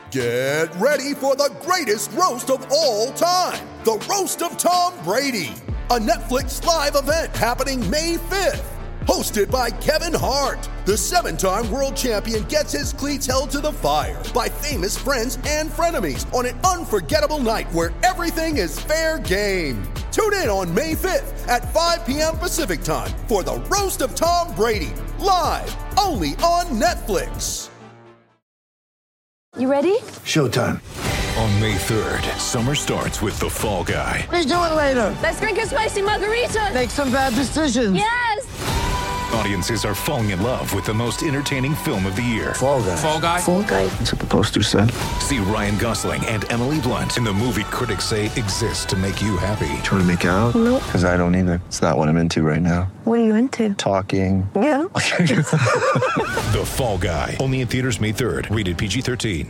Get ready for the greatest roast of all time, the Roast of Tom Brady, a Netflix live event happening May 5th. Hosted by Kevin Hart, the 7-time world champion gets his cleats held to the fire by famous friends and frenemies on an unforgettable night where everything is fair game. Tune in on May 5th at 5 p.m. Pacific time for the Roast of Tom Brady, live only on Netflix. You ready? Showtime. On May 3rd, summer starts with The Fall Guy. Let's do it later. Let's drink a spicy margarita. Make some bad decisions. Yes! Audiences are falling in love with the most entertaining film of the year. Fall Guy. Fall Guy? Fall guy. That's what the poster said. See Ryan Gosling and Emily Blunt in the movie critics say exists to make you happy. Trying to make it out? Nope. Because I don't either. It's not what I'm into right now. What are you into? Talking. Yeah. The Fall Guy. Only in theaters May 3rd. Rated PG-13.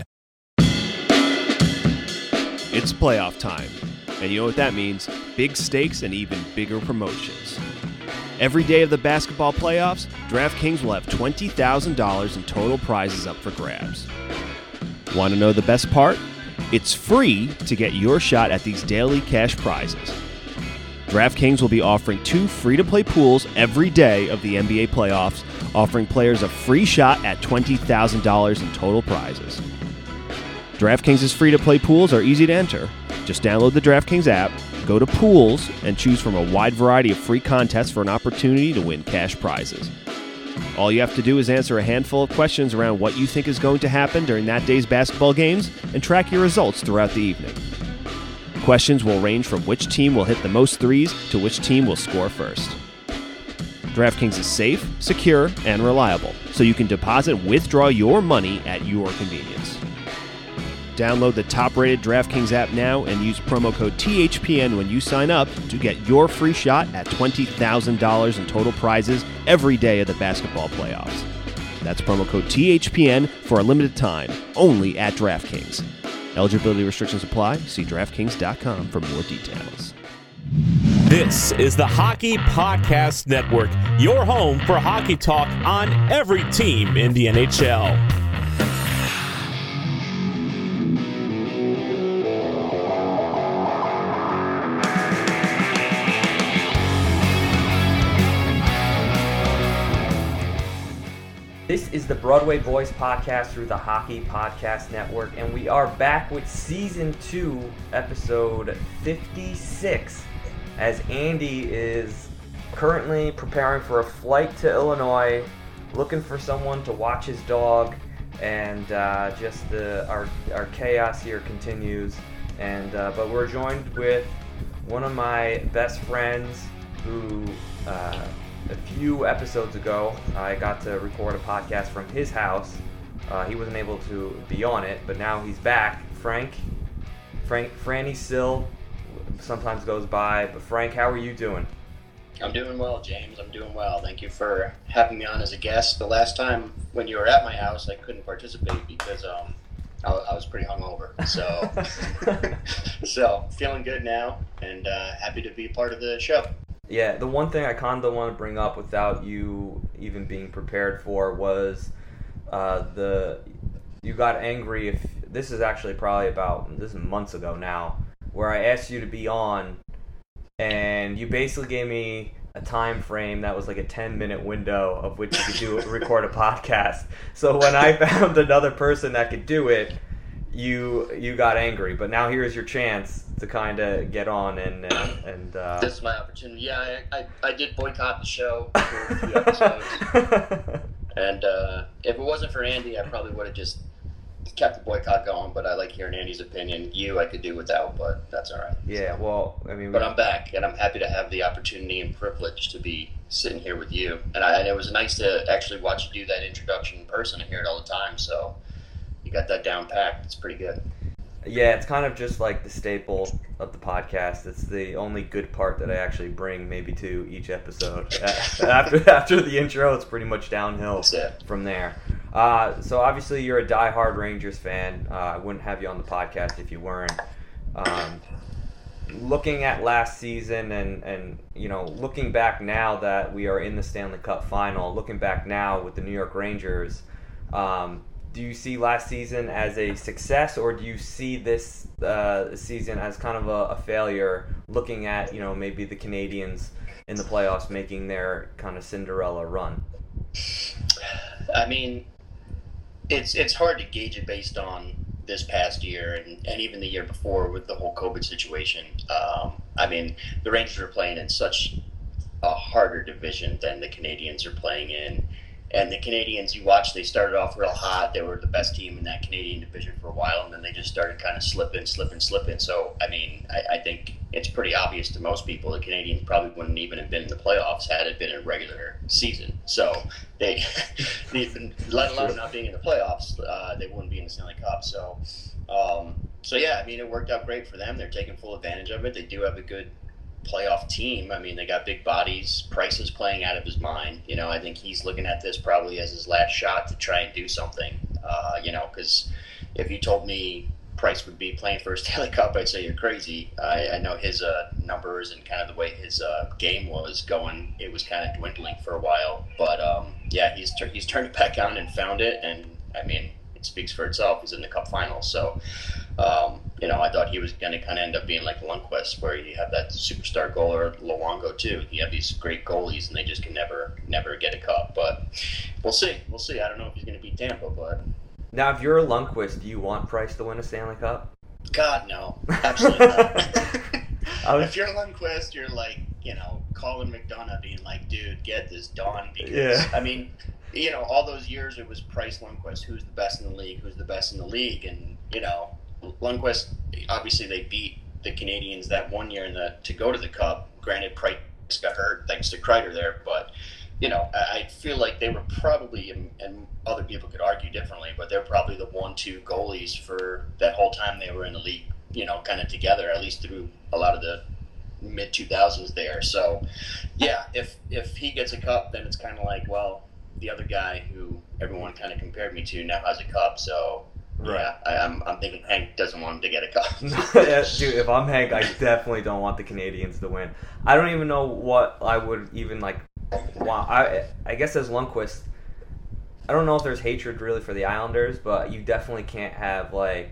It's playoff time, and you know what that means. Big stakes and even bigger promotions. Every day of the basketball playoffs, DraftKings will have $20,000 in total prizes up for grabs. Want to know the best part? It's free to get your shot at these daily cash prizes. DraftKings will be offering 2 free-to-play pools every day of the NBA playoffs, offering players a free shot at $20,000 in total prizes. DraftKings' free-to-play pools are easy to enter. Just download the DraftKings app, go to Pools, and choose from a wide variety of free contests for an opportunity to win cash prizes. All you have to do is answer a handful of questions around what you think is going to happen during that day's basketball games and track your results throughout the evening. Questions will range from which team will hit the most threes to which team will score first. DraftKings is safe, secure, and reliable, so you can deposit and withdraw your money at your convenience. Download the top-rated DraftKings app now and use promo code THPN when you sign up to get your free shot at $20,000 in total prizes every day of the basketball playoffs. That's promo code THPN for a limited time, only at DraftKings. Eligibility restrictions apply. See DraftKings.com for more details. This is the Hockey Podcast Network, your home for hockey talk on every team in the NHL. This is the Broadway Boys podcast through the Hockey Podcast Network, and we are back with Season 2, Episode 56, as Andy is currently preparing for a flight to Illinois, looking for someone to watch his dog, and our chaos here continues. And but we're joined with one of my best friends who... a few episodes ago, I got to record a podcast from his house. He wasn't able to be on it, but now he's back. Franny Sill sometimes goes by, but Frank, how are you doing? I'm doing well, James. I'm doing well. Thank you for having me on as a guest. The last time when you were at my house, I couldn't participate because I was pretty hungover. So feeling good now and happy to be part of the show. Yeah, the one thing I kind of want to bring up without you even being prepared for was you got angry. If this is actually this is months ago now, where I asked you to be on, and you basically gave me a time frame that was like a 10-minute window of which you could record a podcast. So when I found another person that could do it, you got angry. But now here's your chance to kind of get on and this is my opportunity. Yeah, I did boycott the show for a few episodes, and if it wasn't for Andy, I probably would have just kept the boycott going. But I like hearing Andy's opinion. I could do without, but that's all right. Yeah, well, I mean, but I'm back, and I'm happy to have the opportunity and privilege to be sitting here with you. And it was nice to actually watch you do that introduction in person. I hear it all the time, so you got that down packed. It's pretty good. Yeah, it's kind of just like the staple of the podcast. It's the only good part that I actually bring maybe to each episode. After the intro, it's pretty much downhill from there. So obviously you're a diehard Rangers fan. I wouldn't have you on the podcast if you weren't. Looking at last season and looking back now that we are in the Stanley Cup final, looking back now with the New York Rangers, do you see last season as a success, or do you see this season as kind of a failure, looking at, maybe the Canadiens in the playoffs making their kind of Cinderella run? I mean, it's hard to gauge it based on this past year and even the year before with the whole COVID situation. I mean, the Rangers are playing in such a harder division than the Canadiens are playing in. And the Canadiens, you watch, they started off real hot. They were the best team in that Canadian division for a while, and then they just started kind of slipping. So, I mean, I think it's pretty obvious to most people the Canadiens probably wouldn't even have been in the playoffs had it been a regular season. So, they let alone not being in the playoffs, they wouldn't be in the Stanley Cup. So yeah, I mean, it worked out great for them. They're taking full advantage of it. They do have a good playoff team. I mean, they got big bodies. Price is playing out of his mind. I think he's looking at this probably as his last shot to try and do something. Because if you told me Price would be playing for a Stanley Cup, I'd say you're crazy. I know his numbers and kind of the way his game was going, it was kind of dwindling for a while. But yeah, he's turned it back on and found it. And I mean, it speaks for itself. He's in the Cup Finals, so. I thought he was going to kind of end up being like Lundqvist, where you have that superstar goaler, Luongo too. You have these great goalies, and they just can never get a cup. But we'll see. I don't know if he's going to beat Tampa, but now, if you're a Lundqvist, do you want Price to win a Stanley Cup? God, no, absolutely not. If you're Lundqvist, you're like, Colin McDonough being like, dude, get this done. Because, I mean, all those years it was Price, Lundqvist, who's the best in the league, and, Lundqvist, obviously they beat the Canadiens that one year to go to the Cup. Granted, Price got hurt thanks to Kreider there, but, I feel like they were probably, and other people could argue differently, but they're probably the 1-2 goalies for that whole time they were in the league, kind of together, at least through a lot of the mid-2000s there. So, yeah, if he gets a cup, then it's kind of like, well, the other guy who everyone kind of compared me to now has a cup, so... Right. Yeah, I'm thinking Hank doesn't want him to get a cup. Dude, if I'm Hank, I definitely don't want the Canadiens to win. I don't even know what I would even want. I guess as Lundqvist, I don't know if there's hatred really for the Islanders, but you definitely can't have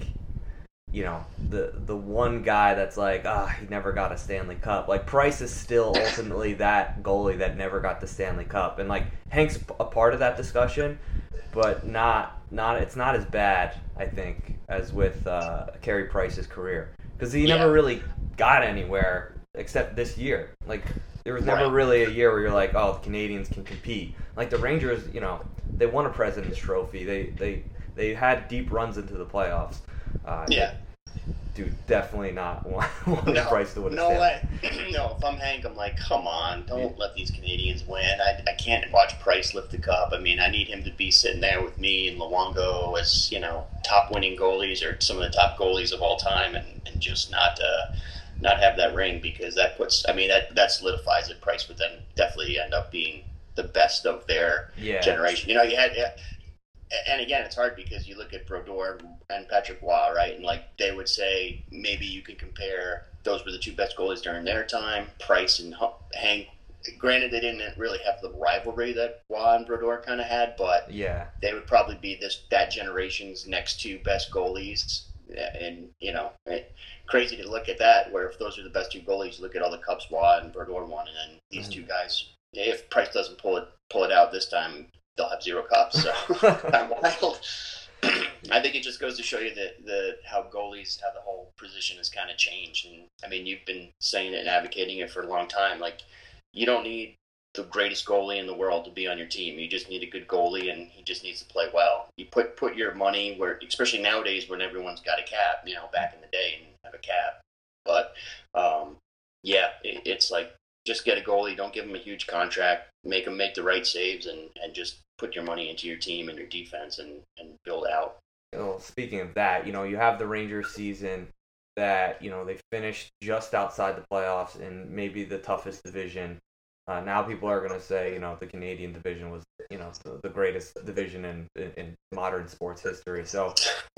the one guy that's like, he never got a Stanley Cup. Like, Price is still ultimately that goalie that never got the Stanley Cup, and like Hank's a part of that discussion, but not it's not as bad, I think, as with Carey Price's career, because he never really got anywhere except this year. Like, there was never really a year where you're like, oh, the Canadiens can compete. Like the Rangers, they won a President's Trophy. They had deep runs into the playoffs. Dude, definitely not wanting Price to win a Stanley. No way. No, if I'm Hank, I'm like, come on, don't let these Canadiens win. I can't watch Price lift the cup. I mean, I need him to be sitting there with me and Luongo as, top winning goalies or some of the top goalies of all time, and just not have that ring, because that puts, that solidifies it. Price would then definitely end up being the best of their generation. You had... And again, it's hard because you look at Brodeur and Patrick Roy, right? And like they would say, maybe you can compare, those were the two best goalies during their time, Price and Hank. Granted, they didn't really have the rivalry that Roy and Brodeur kind of had, but they would probably be that generation's next two best goalies. And, crazy to look at that, where if those are the best two goalies, look at all the cups Roy and Brodeur won, and then these two guys, if Price doesn't pull it out this time, they'll have 0 cups. So I'm wild. I think it just goes to show you that how the whole position has kind of changed. And you've been saying it and advocating it for a long time. Like, you don't need the greatest goalie in the world to be on your team. You just need a good goalie, and he just needs to play well. You put your money where, especially nowadays when everyone's got a cap. Back in the day, and have a cap. But it's like, just get a goalie. Don't give him a huge contract. Make him make the right saves, and just put your money into your team and your defense and build out. Speaking of that, you have the Rangers season that, they finished just outside the playoffs in maybe the toughest division. Now people are going to say, the Canadian division was, the greatest division in modern sports history. So,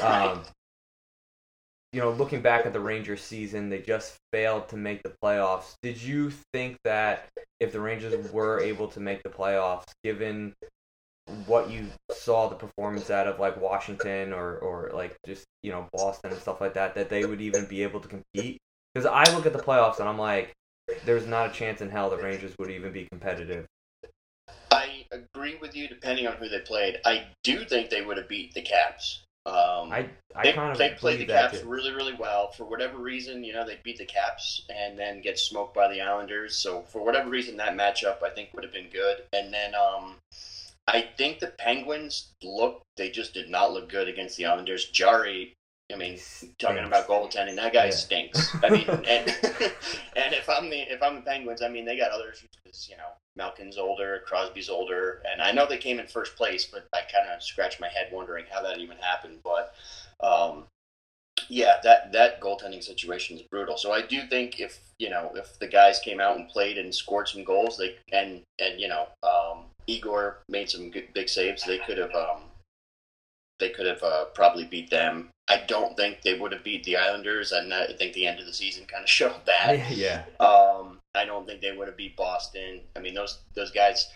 looking back at the Rangers season, they just failed to make the playoffs. Did you think that if the Rangers were able to make the playoffs, given what you saw the performance out of like Washington or like just, you know, Boston and stuff like that they would even be able to compete? Because I look at the playoffs and I'm like, there's not a chance in hell the Rangers would even be competitive. I agree with you depending on who they played. I do think they would have beat the Caps. They played the Caps really, really well. For whatever reason, you know, they beat the Caps and then get smoked by the Islanders. So for whatever reason, that matchup I think would have been good. And then I think the Penguins they just did not look good against the Islanders. Jarry, I mean, talking about goaltending, that guy stinks. I mean, and if I'm the Penguins, I mean, they got other issues because, you know, Malkin's older, Crosby's older, and I know they came in first place, but I kind of scratched my head wondering how that even happened. But yeah, that goaltending situation is brutal. So I do think if the guys came out and played and scored some goals, and Igor made some good, big saves, they could have probably beat them. I don't think they would have beat the Islanders, and I think the end of the season kind of showed that. Yeah. I don't think they would have beat Boston. I mean, those guys.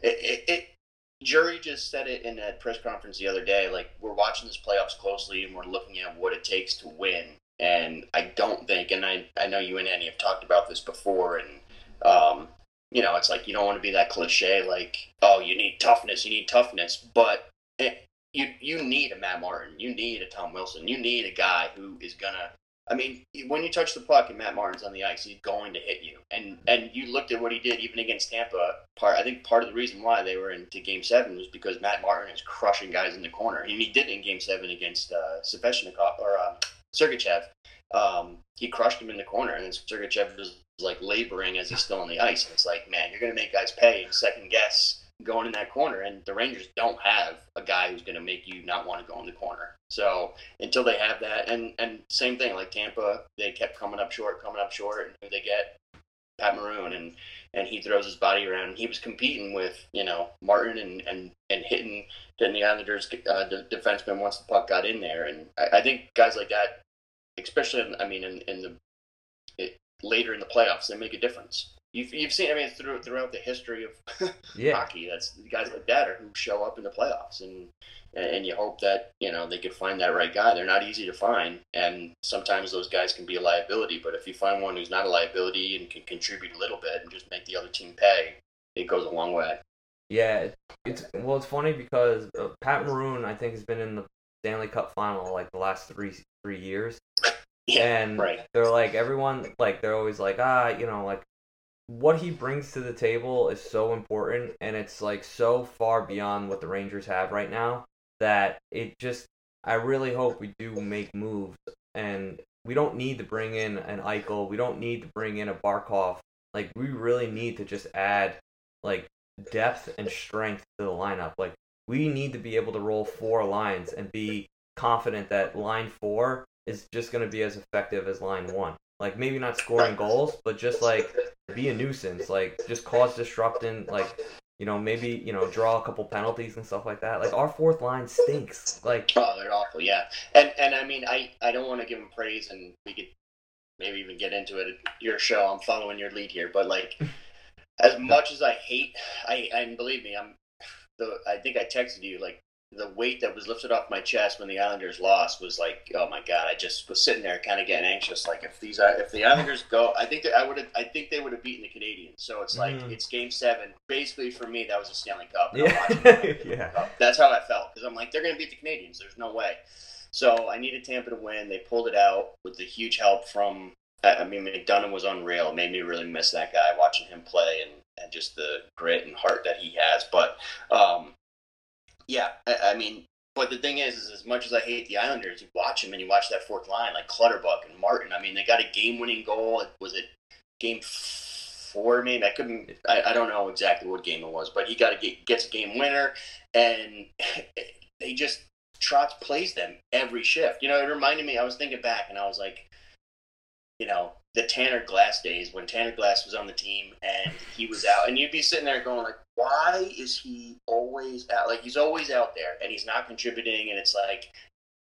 Jury just said it in that press conference the other day. Like, we're watching this playoffs closely, and we're looking at what it takes to win. And I don't think, and I know you and Andy have talked about this before, and you know, it's like you don't want to be that cliche, like, oh, you need toughness, but you need a Matt Martin, you need a Tom Wilson, you need a guy who is gonna. I mean, when you touch the puck and Matt Martin's on the ice, he's going to hit you. And you looked at what he did even against Tampa. I think part of the reason why they were into Game 7 was because Matt Martin is crushing guys in the corner. And he did it in Game 7 against Svechnikov or Sergachev. He crushed him in the corner, and then Sergachev was like laboring as he's still on the ice. And it's like, man, you're going to make guys pay and second guess going in that corner, and the Rangers don't have a guy who's going to make you not want to go in the corner. So until they have that, and same thing, like Tampa, they kept coming up short, and who they get? Pat Maroon, and he throws his body around, and he was competing with, you know, Martin and hitting the Islanders defenseman once the puck got in there, and I think guys like that, especially later in the playoffs, they make a difference. You've seen, I mean, throughout the history of hockey, that's guys like that who show up in the playoffs, and you hope that, you know, they could find that right guy. They're not easy to find, and sometimes those guys can be a liability. But if you find one who's not a liability and can contribute a little bit and just make the other team pay, it goes a long way. Yeah, it's funny because Pat Maroon, I think, has been in the Stanley Cup final like the last three years. Yeah, and right. They're like, everyone, like, they're always like, you know, like, what he brings to the table is so important, and it's like so far beyond what the Rangers have right now that I really hope we do make moves, and we don't need to bring in an Eichel, we don't need to bring in a Barkov. Like, we really need to just add like depth and strength to the lineup. Like, we need to be able to roll 4 lines and be confident that line 4 is just going to be as effective as line 1. Like, maybe not scoring goals, but just, like, be a nuisance. Like, just cause disruption. Like, you know, maybe, you know, draw a couple penalties and stuff like that. Like, our 4th line stinks. Like, oh, they're awful, yeah. And I mean, I don't want to give them praise, and we could maybe even get into it at your show. I'm following your lead here. But, like, as much as I hate, and believe me, I think I texted you, like, the weight that was lifted off my chest when the Islanders lost was like, oh my God, I just was sitting there kind of getting anxious. Like, if the Islanders go, I think they would have beaten the Canadiens. So it's like, it's Game 7. Basically, for me, that was a Stanley Cup. Yeah. That's how I felt, because I'm like, they're going to beat the Canadiens. There's no way. So I needed Tampa to win. They pulled it out with the huge help from, I mean, McDonough was unreal. It made me really miss that guy, watching him play and just the grit and heart that he has. But, yeah, I mean, but the thing is as much as I hate the Islanders, you watch them and you watch that 4th line, like Clutterbuck and Martin. I mean, they got a game-winning goal. Was it Game 4, maybe? I don't know exactly what game it was, but he gets a game winner, and they just, Trotz plays them every shift. You know, it reminded me, I was thinking back, and I was like, you know, the Tanner Glass days, when Tanner Glass was on the team and he was out, and you'd be sitting there going like, why is he always out? Like, he's always out there and he's not contributing, and it's like,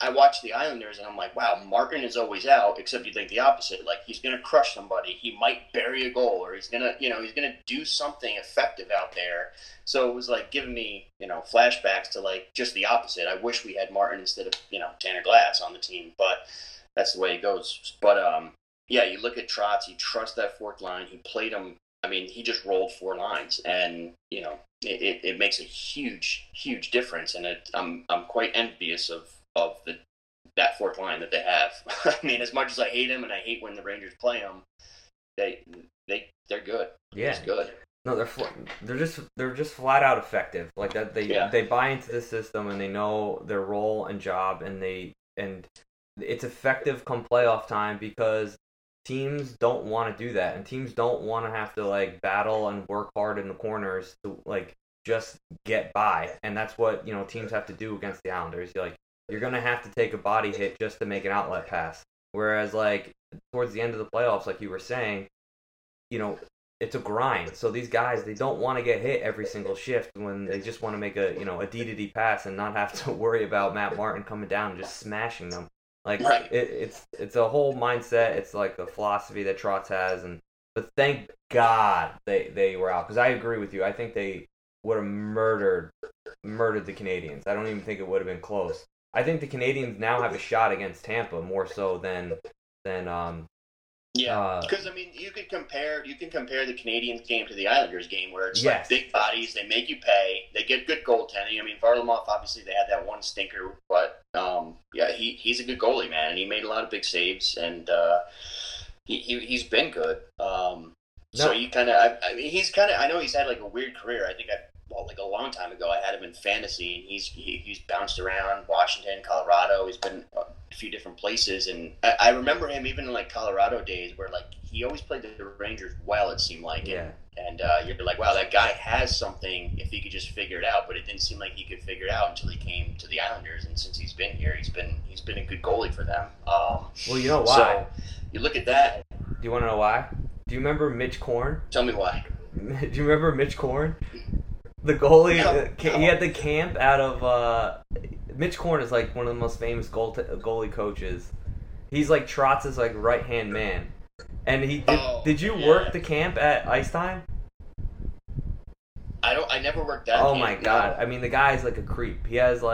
I watch the Islanders and I'm like, wow, Martin is always out, except you think the opposite. Like, he's going to crush somebody. He might bury a goal, or he's going to do something effective out there. So it was like giving me, flashbacks to like just the opposite. I wish we had Martin instead of, Tanner Glass on the team, but that's the way it goes. But, yeah, you look at Trotz, he trusts that fourth line. He played him. I mean, he just rolled 4 lines, and, it makes a huge, huge difference. And I'm quite envious of that fourth line that they have. I mean, as much as I hate him, and I hate when the Rangers play him, they're good. Yeah, it's good. No, they're just flat out effective. Like that, they buy into the system and they know their role and job, and it's effective come playoff time because teams don't want to do that, and teams don't want to have to like battle and work hard in the corners to like just get by, and that's what teams have to do against the Islanders. You're gonna have to take a body hit just to make an outlet pass. Whereas like towards the end of the playoffs, like you were saying, it's a grind. So these guys, they don't want to get hit every single shift when they just want to make a D-to-D pass and not have to worry about Matt Martin coming down and just smashing them. Like right. It's a whole mindset. It's like a philosophy that Trotz has, but thank God they were out, because I agree with you. I think they would have murdered the Canadiens. I don't even think it would have been close. I think the Canadiens now have a shot against Tampa more so than yeah, because I mean, you can compare the Canadiens game to the Islanders game, where it's like big bodies, they make you pay, they get good goaltending. I mean, Varlamov, obviously they had that one stinker, but yeah, he's a good goalie, man, and he made a lot of big saves, and he's been good. So you kind of, I mean, I know he's had like a weird career. I think like a long time ago, I had him in fantasy, and he's bounced around Washington, Colorado. He's been a few different places, and I remember him even in like Colorado days, where like he always played the Rangers well. It seemed like, and you're like, wow, that guy has something if he could just figure it out. But it didn't seem like he could figure it out until he came to the Islanders, and since he's been here, he's been a good goalie for them. Well, you know why? So you look at that. Do you want to know why? Do you remember Mitch Korn? Tell me why. Do you remember Mitch Korn? The goalie, No. He had the camp out of, Mitch Korn is like one of the most famous goalie coaches. He's like Trotz's like right-hand man. And he did you work the camp at Ice Time? I never worked that Oh camp, my god. no. I mean, the guy's like a creep. He was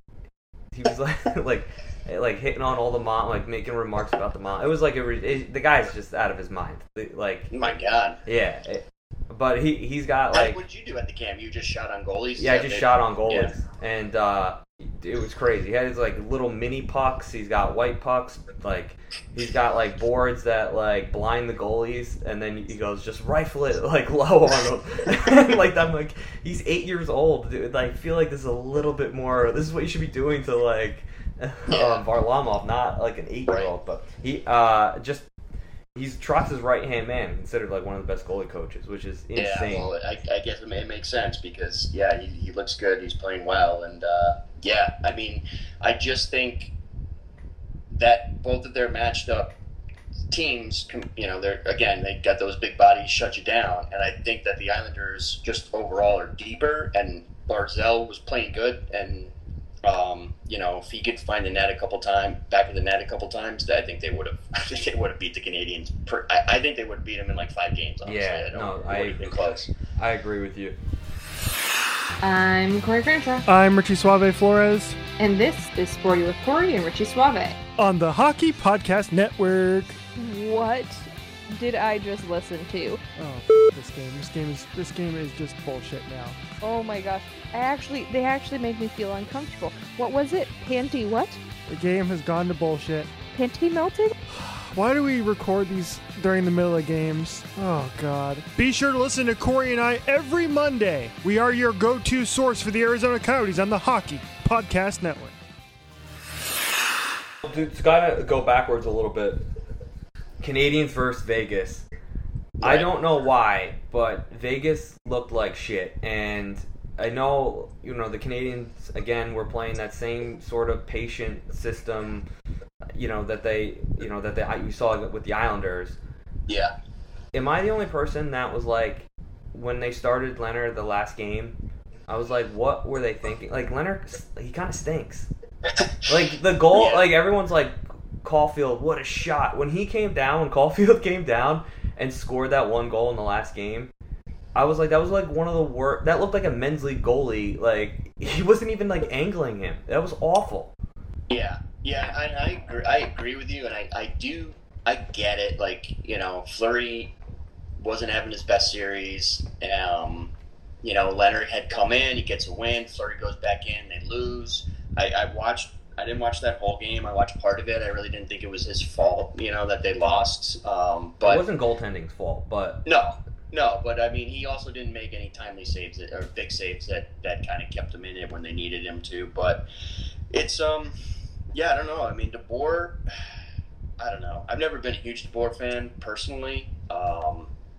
like hitting on all the mom, like making remarks about the mom. It was like the guy's just out of his mind. Like, Oh my god. yeah. But he's got like. What did you do at the camp? You just shot on goalies? Yeah, I just shot on goalies, and it was crazy. He had his like little mini pucks. He's got white pucks. Like he's got like boards that like blind the goalies, and then he goes just rifle it like low on them. Like I'm like, he's 8 years old, dude. I feel like this is a little bit more. This is what you should be doing to like Varlamov, not like an 8-year-old. But he he's Trotz's right-hand man, considered like one of the best goalie coaches, which is insane. Yeah, well, I guess it makes sense because, he looks good, he's playing well, and, I mean, I just think that both of their matched up teams, they got those big bodies shut you down, and I think that the Islanders just overall are deeper, and Barzal was playing good, and if he could find the net back of the net a couple times, I think they would have beat the Canadiens. I think they would have beat them in like 5 games. Honestly. I agree. Close. I agree with you. I'm Corey Crenshaw. I'm Richie Suave Flores. And this is Sporty with Corey and Richie Suave. On the Hockey Podcast Network. What did I just listen to? Oh, this game is just bullshit now. Oh my gosh. They actually made me feel uncomfortable. What was it? Panty what? The game has gone to bullshit. Panty melted? Why do we record these during the middle of games? Oh, God. Be sure to listen to Corey and I every Monday. We are your go-to source for the Arizona Coyotes on the Hockey Podcast Network. Dude, it's got to go backwards a little bit. Canadiens versus Vegas. I don't know why, but Vegas looked like shit. And I know, the Canadiens, again, were playing that same sort of patient system, that you saw with the Islanders. Yeah. Am I the only person that was like, when they started Leonard the last game, I was like, what were they thinking? Like, Leonard, he kind of stinks. Like the goal, Yeah. like everyone's like, Caulfield, what a shot! When Caulfield came down and scored that one goal in the last game, I was like, that was like one of the worst. That looked like a men's league goalie. Like he wasn't even like angling him. That was awful. Yeah, I agree with you, and I get it. Like, Fleury wasn't having his best series. Leonard had come in, he gets a win, Fleury goes back in, they lose. I didn't watch that whole game. I watched part of it. I really didn't think it was his fault, that they lost. But it wasn't goaltending's fault, but no, but I mean, he also didn't make any timely saves or big saves that kind of kept him in it when they needed him to. But it's I don't know. I mean, DeBoer, I don't know. I've never been a huge DeBoer fan personally. I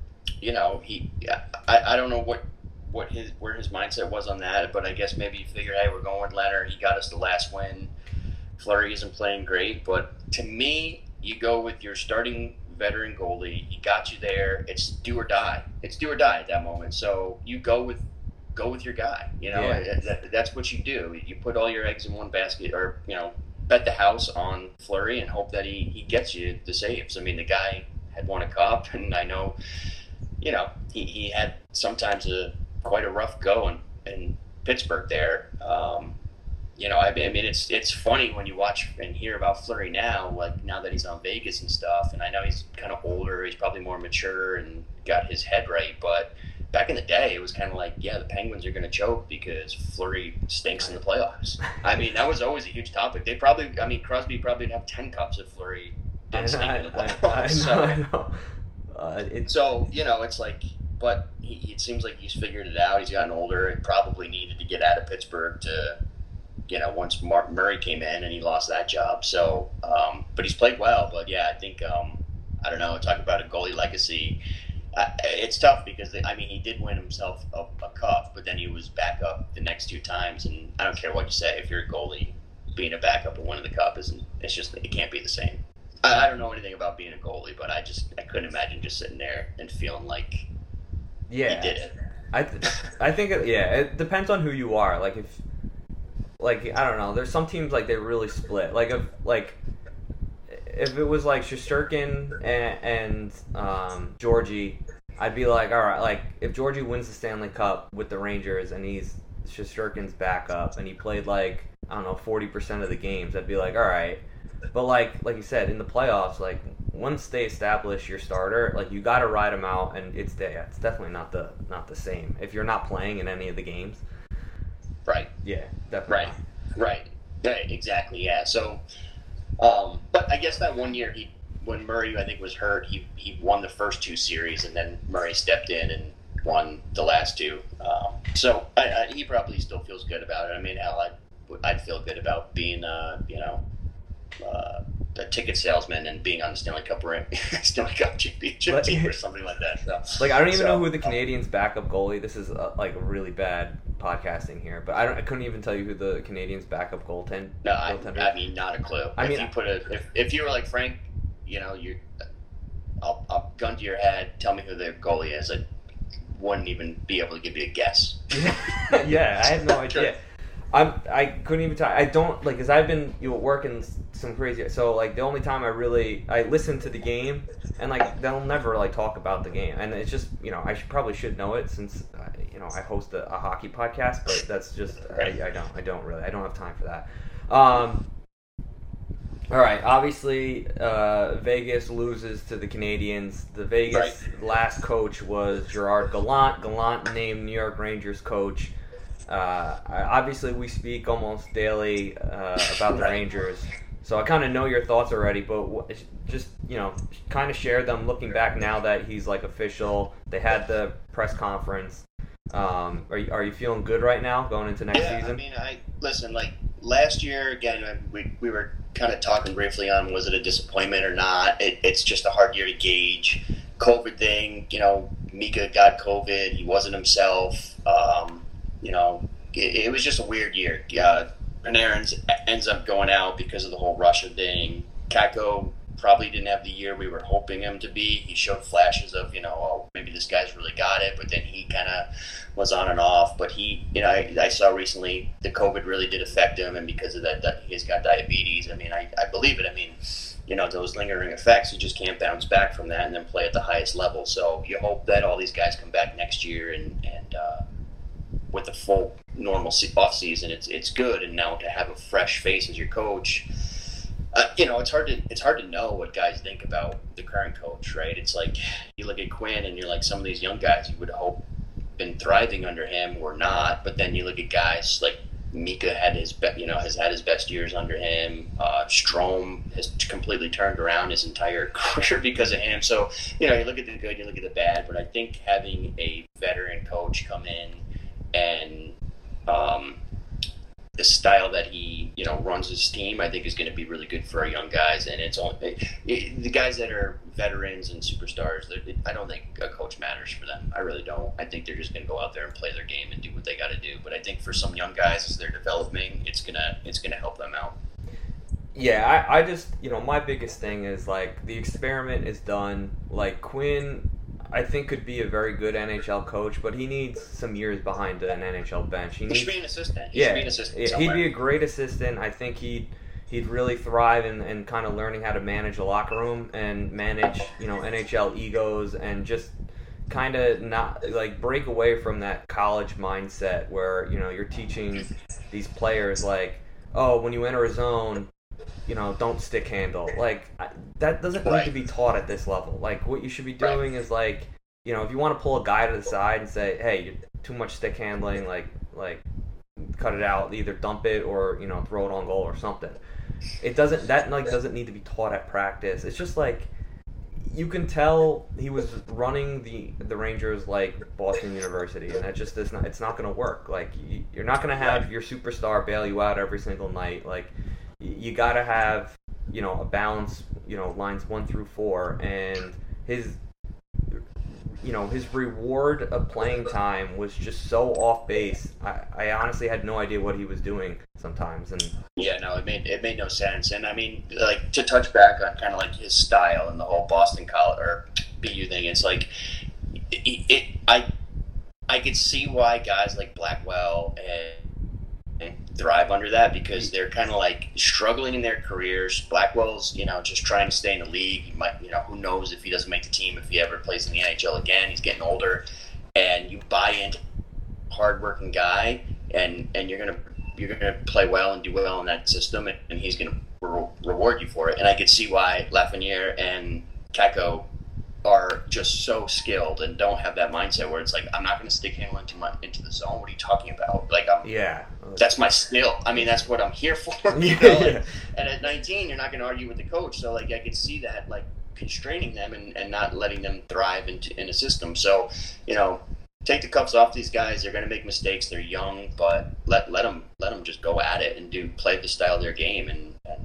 don't know where his mindset was on that, but I guess maybe he figured, hey, we're going with Leonard. He got us the last win. Fleury isn't playing great, but to me, you go with your starting veteran goalie. He got you there. It's do or die. It's do or die at that moment. So you go with your guy. That's what you do. You put all your eggs in one basket, or bet the house on Fleury and hope that he gets you the saves. I mean, the guy had won a cup, and I know, he had sometimes quite a rough go in Pittsburgh there. I mean, it's funny when you watch and hear about Fleury now, like now that he's on Vegas and stuff, and I know he's kind of older, he's probably more mature and got his head right, but back in the day, it was kind of like, yeah, the Penguins are going to choke because Fleury stinks in the playoffs. I mean, that was always a huge topic. Crosby probably would have 10 cups if Fleury didn't stink in the playoffs. I know. It's like, but it seems like he's figured it out. He's gotten older and probably needed to get out of Pittsburgh to, once Mark Murray came in and he lost that job. So, but he's played well. But yeah, I think, I don't know, talk about a goalie legacy. It's tough because, he did win himself a cup, but then he was back up the next 2 times. And I don't care what you say, if you're a goalie, being a backup and winning the cup it can't be the same. I don't know anything about being a goalie, but I couldn't imagine just sitting there and feeling like he did it. I think it depends on who you are. Like I don't know. There's some teams like they really split. If it was like Shesterkin and Georgie, I'd be like, all right. Like if Georgie wins the Stanley Cup with the Rangers and he's Shesterkin's backup and he played 40% of the games, I'd be like, all right. But like you said, in the playoffs, once they establish your starter, you got to ride them out, and it's definitely not the same if you're not playing in any of the games. Right. Yeah, definitely. Right. Exactly. Yeah. So, but I guess that one year when Murray, I think, was hurt, he won the first 2 series, and then Murray stepped in and won the last 2. So he probably still feels good about it. I mean, hell, I'd feel good about being a ticket salesman and being on the Stanley Cup championship team or something like that. So, I don't even know who the Canadians' backup goalie. This is really bad podcasting here, but I couldn't even tell you who the Canadians' backup goaltender. No, I mean, not a clue. If you were like Frank, I'll gun to your head, tell me who the goalie is. I wouldn't even be able to give you a guess. Yeah, I had no idea. I couldn't even tell. I don't because I've been working some crazy. So the only time I listen to the game and they'll never talk about the game, and it's just I probably should know it since I host a hockey podcast, but that's just I don't have time for that. All right, obviously Vegas loses to the Canadians. The Vegas last coach was Gerard Gallant. Gallant named New York Rangers coach. Obviously, we speak almost daily about the Rangers, so I kind of know your thoughts already. But just kind of share them looking back now that he's official. They had the press conference. Are you feeling good right now going into next season? I mean, last year again, we were kind of talking briefly on was it a disappointment or not. It's just a hard year to gauge. COVID thing, Mika got COVID. He wasn't himself. It was just a weird year. Panarin ends up going out because of the whole Russia thing. Kakko probably didn't have the year we were hoping him to be. He showed flashes of, oh, maybe this guy's really got it, but then he kind of was on and off. But he, I saw recently the COVID really did affect him, and because of that he's got diabetes. I mean, I believe it. I mean, those lingering effects, you just can't bounce back from that and then play at the highest level. So you hope that all these guys come back next year and with the full normal off season, it's good. And now to have a fresh face as your coach, it's hard to know what guys think about the current coach, right? It's like you look at Quinn and you're like, some of these young guys you would hope been thriving under him or not, but then you look at guys like Mika has had his best years under him. Strome has completely turned around his entire career because of him. So, you look at the good, you look at the bad, but I think having a veteran coach come in and the style that he, runs his team, I think is going to be really good for our young guys. And it's the guys that are veterans and superstars, I don't think a coach matters for them. I really don't. I think they're just going to go out there and play their game and do what they got to do. But I think for some young guys, as they're developing, it's gonna help them out. Yeah, I just, my biggest thing is, like, the experiment is done. Like, Quinn, I think, could be a very good NHL coach, but he needs some years behind an NHL bench. He should be an assistant. He should be an assistant somewhere. He'd be a great assistant. I think he'd really thrive in kind of learning how to manage a locker room and manage, NHL egos and just kind of not, like, break away from that college mindset where, you're teaching these players, like, oh, when you enter a zone, don't stick handle. Like, that doesn't need to be taught at this level. Like, what you should be doing is, like, if you want to pull a guy to the side and say, hey, you're too much stick handling, like cut it out, either dump it or, throw it on goal or something. Doesn't need to be taught at practice. It's just like, you can tell he was running the Rangers like Boston University, and that just is not. It's not going to work. Like, you're not going to have your superstar bail you out every single night. Like, you got to have a balance. Lines 1 through 4, and his reward of playing time was just so off base. I honestly had no idea what he was doing sometimes. And yeah, no, it made no sense. And I mean, like, to touch back on kind of like his style and the whole Boston College or BU thing, it's like I could see why guys like Blackwell and thrive under that, because they're kind of like struggling in their careers. Blackwell's, just trying to stay in the league. He might, who knows if he doesn't make the team, if he ever plays in the NHL again. He's getting older, and you buy into a hardworking guy, and you're gonna play well and do well in that system, and he's gonna reward you for it. And I could see why Lafreniere and Kakko are just so skilled and don't have that mindset where it's like, I'm not going to stick handle into the zone. What are you talking about? Like, that's my skill. I mean, that's what I'm here for. And at 19, you're not going to argue with the coach. So, like, I could see that, like, constraining them and not letting them thrive in a system. So, take the cuffs off these guys. They're going to make mistakes. They're young, but let them just go at it and play the style of their game. And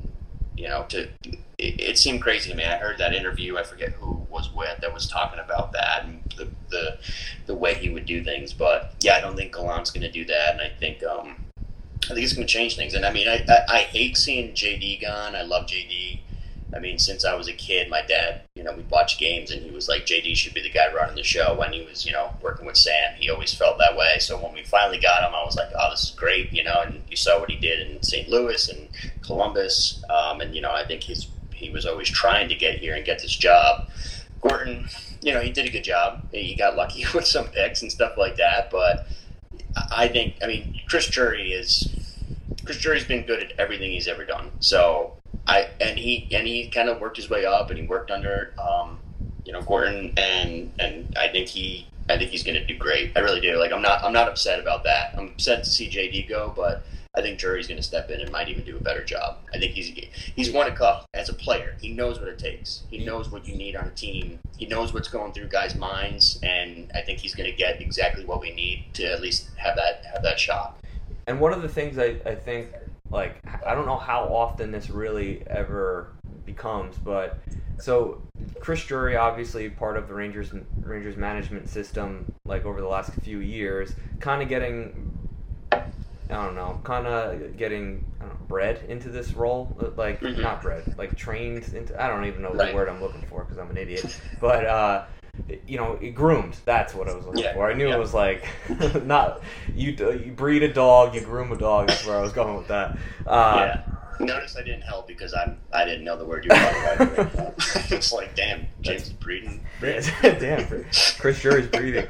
it seemed crazy to me. I heard that interview. I forget who was with that was talking about that and the way he would do things. But yeah, I don't think Gallant's going to do that, and I think it's going to change things. And I mean, I hate seeing JD gone. I love JD. I mean, since I was a kid, my dad, we'd watch games, and he was like, JD should be the guy running the show when he was, working with Sam. He always felt that way. So when we finally got him, I was like, oh, this is great, and you saw what he did in St. Louis and Columbus. And, I think he was always trying to get here and get this job. Gorton, he did a good job. He got lucky with some picks and stuff like that. But Chris Drury's been good at everything he's ever done. So, he kind of worked his way up, and he worked under Gorton, and I think he's going to do great. I really do. Like, I'm not upset about that. I'm upset to see JD go, but I think Drury's going to step in and might even do a better job. I think he's won a cup as a player. He knows what it takes. He knows what you need on a team. He knows what's going through guys' minds, and I think he's going to get exactly what we need to at least have that shot. And one of the things I think, like, I don't know how often this really ever becomes, but so Chris Drury, obviously part of the Rangers management system, like, over the last few years, kind of getting bred into this role, like not bred, like trained into. I don't even know the word I'm looking for because I'm an idiot. But groomed. That's what I was looking for. I knew it was like not you breed a dog, you groom a dog. That's where I was going with that. Notice I didn't help because I didn't know the word you were talking about. It's like, damn, James is breeding. Damn, Chris Jury's breeding.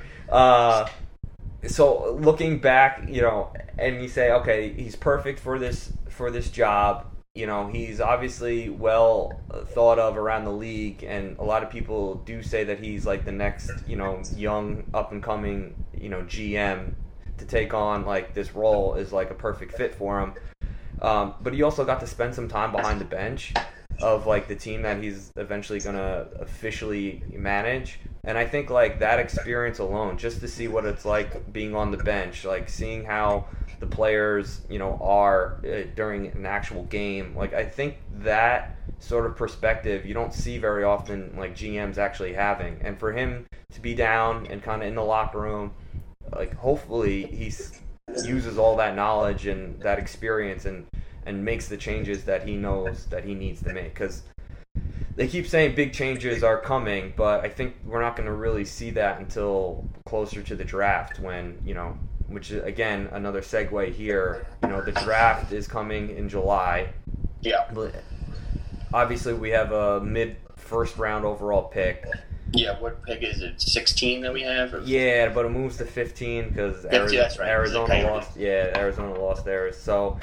So looking back, and you say, okay, he's perfect for this job. He's obviously well thought of around the league, and a lot of people do say that he's like the next, young up and coming, GM to take on like this role is like a perfect fit for him. But he also got to spend some time behind the bench of like the team that he's eventually going to officially manage. And I think like that experience alone, just to see what it's like being on the bench, like seeing how the players, are during an actual game. Like I think that sort of perspective you don't see very often like GMs actually having. And for him to be down and kind of in the locker room, like hopefully he uses all that knowledge and that experience and makes the changes that he knows that he needs to make. Because they keep saying big changes are coming, but I think we're not going to really see that until closer to the draft when, which is, again, another segue here. The draft is coming in July. Yeah. Obviously, we have a mid-first round overall pick. Yeah, what pick is it? 16 that we have? Or? Yeah, but it moves to 15 because Arizona lost. Yeah, Arizona lost theirs. So,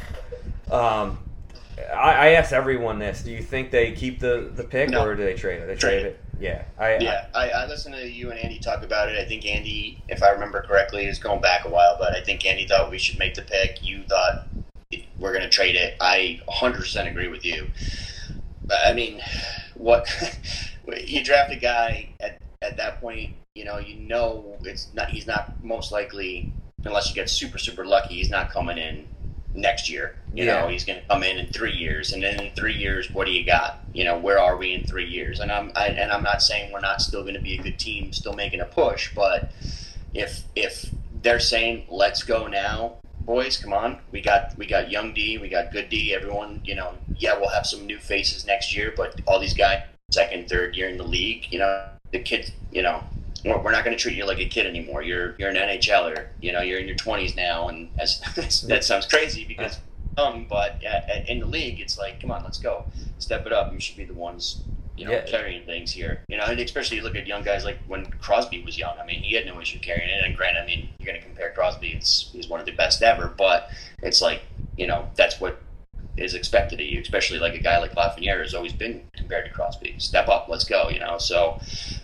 I asked everyone this: do you think they keep the pick or do they trade it? They trade it. Yeah. I listened to you and Andy talk about it. I think Andy, if I remember correctly, is going back a while, but I think Andy thought we should make the pick. You thought we're going to trade it. I 100% agree with you. I mean, what you draft a guy at that point, he's not most likely, unless you get super, super lucky, he's not coming in next year. He's going to come in 3 years, and then in 3 years, what do you got? Where are we in 3 years? And I'm not saying we're not still going to be a good team, still making a push, but if they're saying let's go now, boys, come on, we got young D, we got good D, everyone, we'll have some new faces next year, but all these guys second, third year in the league, the kids, we're not going to treat you like a kid anymore. You're an NHLer. You're in your 20s now, and that sounds crazy because but in the league, it's like, come on, let's go, step it up. You should be the ones, carrying things here. And especially you look at young guys like when Crosby was young. I mean, he had no issue carrying it. And granted, you're going to compare Crosby. He's one of the best ever, but it's like, that's what is expected of you, especially like a guy like Lafreniere has always been compared to Crosby. Step up, let's go. So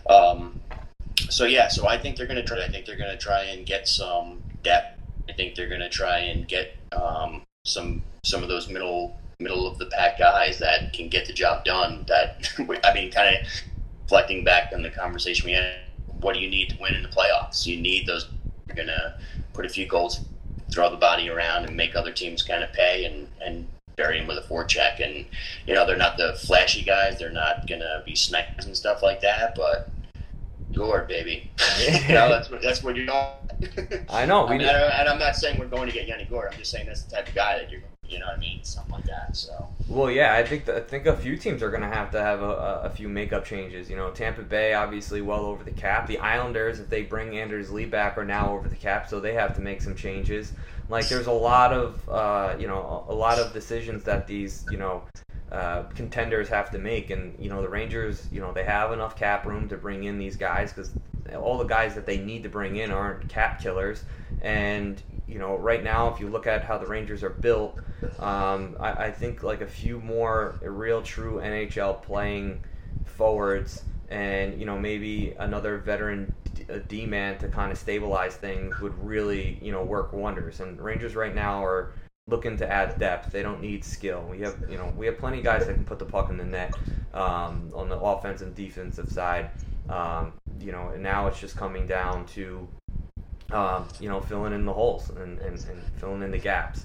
I think they're going to try. I think they're going to try and get some depth. I think they're going to try and get some of those middle of the pack guys that can get the job done. That kind of reflecting back on the conversation we had. What do you need to win in the playoffs? You need those. You're going to put a few goals, throw the body around, and make other teams kind of pay and bury them with a forecheck. And they're not the flashy guys. They're not going to be snipers and stuff like that, but. Gore, baby. That's what you're going. I know. And I'm not saying we're going to get Yanni Gore. I'm just saying that's the type of guy that you're. Something like that. So. Well, yeah, I think a few teams are going to have a few makeup changes. Tampa Bay obviously well over the cap. The Islanders, if they bring Anders Lee back, are now over the cap, so they have to make some changes. Like there's a lot of decisions that these contenders have to make, and the Rangers, they have enough cap room to bring in these guys because all the guys that they need to bring in aren't cap killers. And right now, if you look at how the Rangers are built, I think like a few more real true NHL playing forwards and maybe another veteran D-man to kind of stabilize things would really work wonders. And Rangers right now are looking to add depth. They don't need skill. We have plenty of guys that can put the puck in the net on the offensive and defensive side. And now it's just coming down to filling in the holes and filling in the gaps.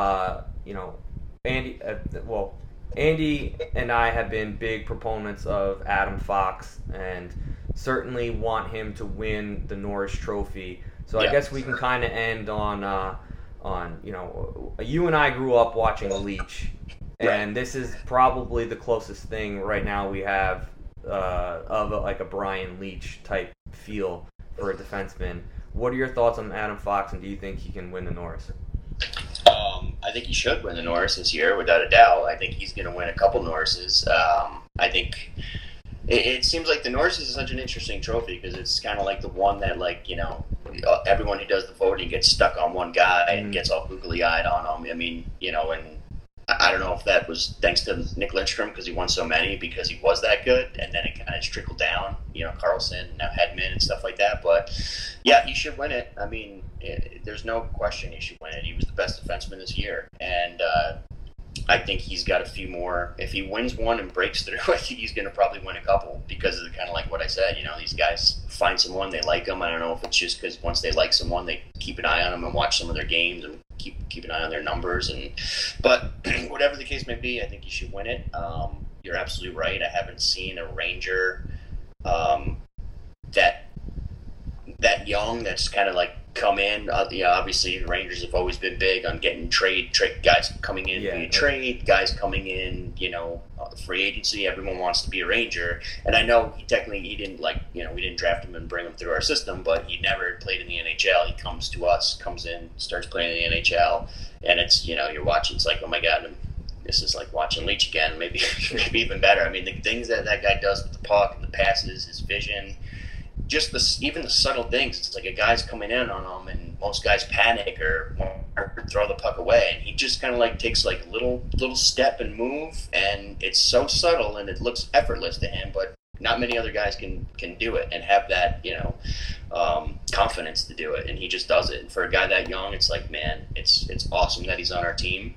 Andy and I have been big proponents of Adam Fox and certainly want him to win the Norris Trophy. So I guess we can kind of end on you and I grew up watching Leach, And this is probably the closest thing right now we have of a Brian Leach type feel for a defenseman. What are your thoughts on Adam Fox, and do you think he can win the Norris? I think he should win the Norris this year, without a doubt. I think he's going to win a couple Norrises. I think it seems like the Norris is such an interesting trophy because it's kind of like the one that, like, you know, everyone who does the voting gets stuck on one guy and gets all googly-eyed on him. I mean, you know, and I don't know if that was thanks to Nick Lindstrom because he won so many because he was that good, and then it kind of trickled down, you know, Carlson, now Hedman and stuff like that. But, yeah, he should win it. I mean, there's no question he should win it. He was the best defenseman this year, and I think he's got a few more. If he wins one and breaks through, I think he's going to probably win a couple because of kind of like what I said. You know, these guys find someone, they like them. I don't know if it's just because once they like someone, they keep an eye on them and watch some of their games and keep an eye on their numbers. But whatever the case may be, I think you should win it. You're absolutely right. I haven't seen a Ranger that young that's kind of like come in. Obviously the Rangers have always been big on getting trade guys coming in via trade, guys coming in, you know, free agency. Everyone wants to be a Ranger, and I know he didn't, like, you know, we didn't draft him and bring him through our system, but he never played in the NHL. He comes to us, comes in, starts playing in the NHL, and it's, you know, you're watching, it's like, oh my God, this is like watching Leach again, maybe even better. I mean, the things that guy does with the puck, the passes, his vision, just even the subtle things. It's like a guy's coming in on him, and most guys panic or throw the puck away, and he just kind of like takes like a little step and move, and it's so subtle and it looks effortless to him. But not many other guys can do it and have that, you know, confidence to do it, and he just does it. And for a guy that young, it's like, man, it's awesome that he's on our team.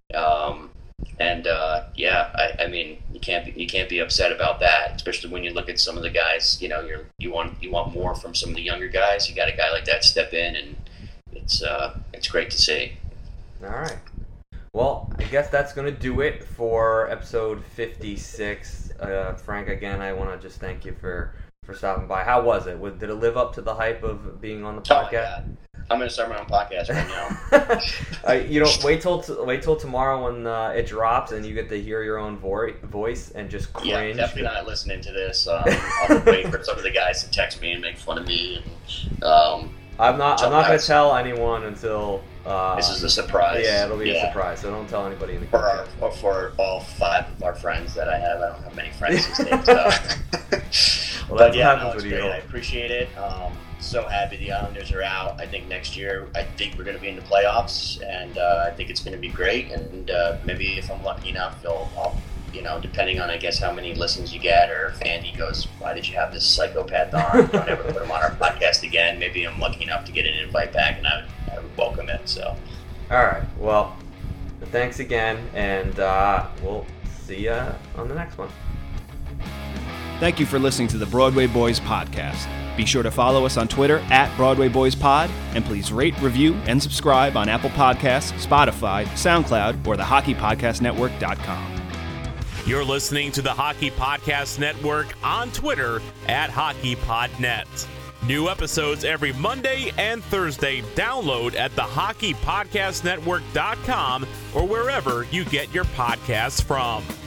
I mean, you can't be upset about that, especially when you look at some of the guys. You know, you want more from some of the younger guys. You got a guy like that step in, and it's great to see. All right. Well, I guess that's going to do it for episode 56. Frank, again, I want to just thank you for stopping by. How was it? Did it live up to the hype of being on the podcast? I'm going to start my own podcast right now. You know, wait till tomorrow when it drops and you get to hear your own voice and just cringe. Yeah, definitely not listening to this. I'll wait for some of the guys to text me and make fun of me. I'm not going to tell anyone until this is a surprise. Yeah, it'll be a surprise. So don't tell anybody in the group. For all 5 of our friends that I have. I don't have many friends these days. Well, but yeah, no, it's great. I appreciate it. So happy the Islanders are out. I think next year, I think we're going to be in the playoffs, and I think it's going to be great. And maybe if I'm lucky enough, I'll, you know, depending on, I guess, how many listens you get, or if Andy goes, why did you have this psychopath on? Don't ever put him on our podcast again. Maybe I'm lucky enough to get an invite back, and I would welcome it. So, all right. Well, thanks again, and we'll see you on the next one. Thank you for listening to the Broadway Boys Podcast. Be sure to follow us on Twitter @BroadwayBoysPod, and please rate, review, and subscribe on Apple Podcasts, Spotify, SoundCloud, or thehockeypodcastnetwork.com. You're listening to the Hockey Podcast Network on Twitter @HockeyPodNet. New episodes every Monday and Thursday. Download at thehockeypodcastnetwork.com or wherever you get your podcasts from.